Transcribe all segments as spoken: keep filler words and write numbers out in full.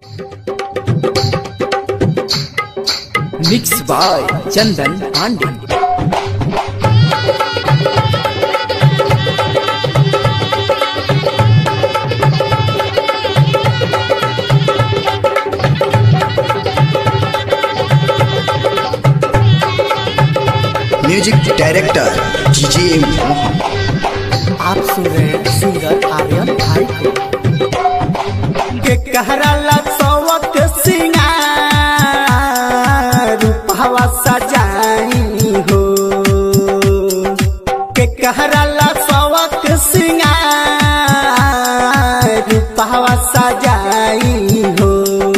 Mixed by Chandan Pandey. Music director DJ Mohan. आप सुन रहे हैं सिंगर आर्यन भाई को। के कहराला सवक सिंगार रूपवा सजाई हो। के कहराला सवक सिंगार रूपवा सजाई हो।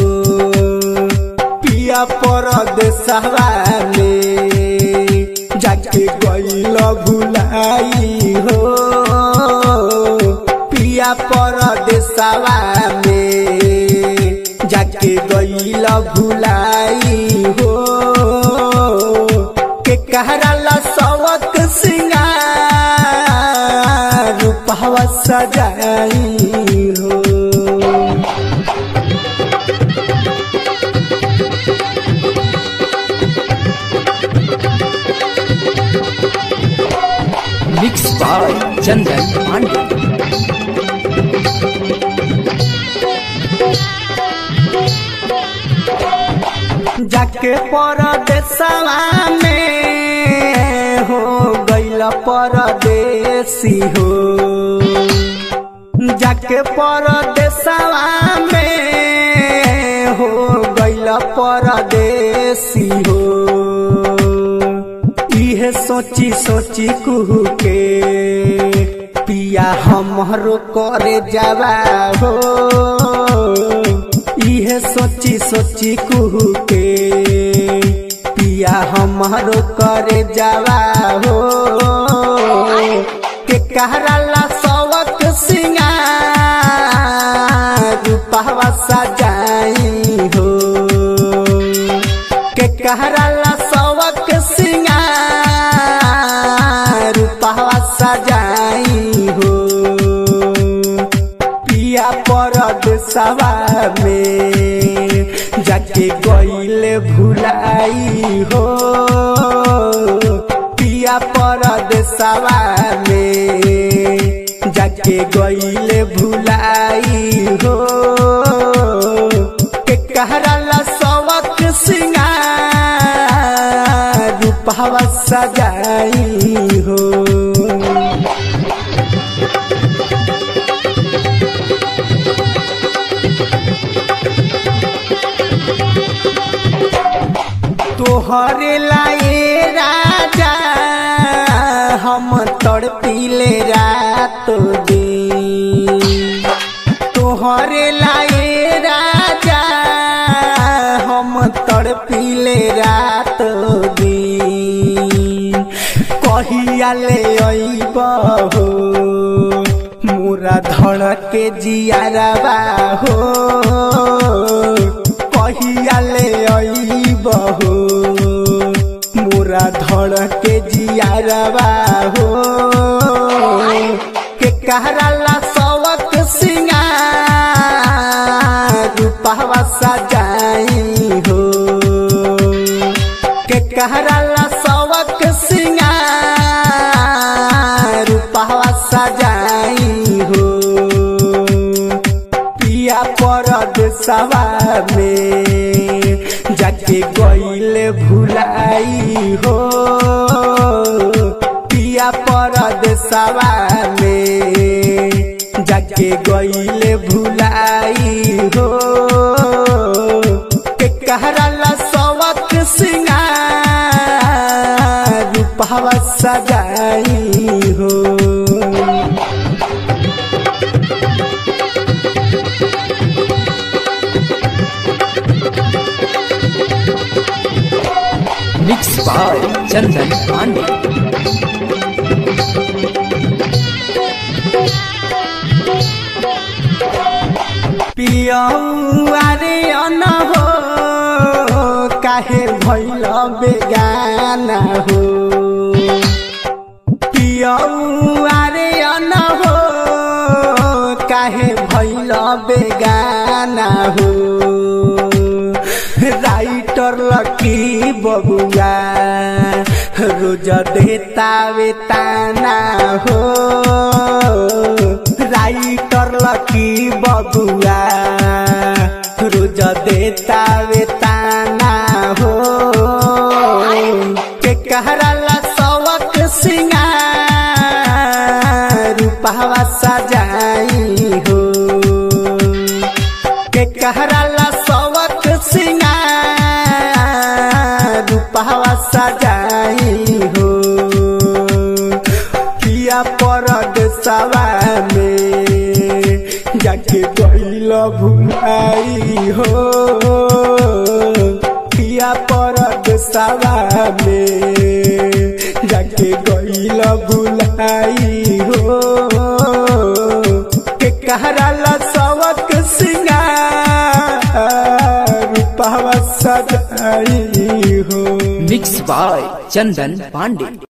पिया परदेसवा में जाके गइल भुलाई हो। पिया परदेसवा में जाके गइल भुलाई हो। के कहराला सवक सिंगार रूपवा सजाई हो। Mixed by Chandan Pandey. जाके परदेसवा में हो गइल परदेसी हो। जाके परदेसवा में हो गइल परदेसी हो। इहे सोची सोची कुहू के पिया हमरो करे जावा हो। इहे सोची सोची कुहू के पिया हमरो करे जावा हो। के कहराला सवक सिंगार रूपवा सजाई हो। के कहराला सवक सिंगार रूपवा सजाई हो। पिया परदेसवा में जाके गइल भुलाई हो। पिया परदेसवा में जाके गइल भुलाई हो। के कहराला सवक सिंगार रूपवा सजाई हो। तोहरे लाए राजा हम तड़पीले रात दिन। तोहरे लाए राजा हम तड़पीले रात दिन। कहिया ले अइबा हो मोरा धड़के जियारवा हो। कहिया ले अइबा हो मोरा धड़के जियारवा हो। के कहराला सवक सिंगार रूपवा सजाई हो। के कहराला सवक सिंगार रूपवा सजाई हो। पिया परदेसवा में जाके गइल भुलाई हो। पिया परदेसवा में जाके गइल भुलाई हो। के कहराला सवक सिंगार रूपवा सजाई हो। Mixed by Chandan Pandey. पियौआरे अन हो काहे भइल बेगाना हो। पियौआरे अन हो काहे भइल बेगाना हो। की बबुआ रोज देता वे ताना हो राइटर लकी बबुआ रोज देता वे ताना हो के कहराला सवक सिंगार रूपवा सजाई हो के कहराला सवक सिंगार रूपवा सजाई हो पिया परदेसवा में जाके गइल भुलाई हो पिया परदेसवा में जाके गइल भुलाई हो के कहराला सवक सिंगार रूपवा सजाई हो। Mix by Chandan Pandey.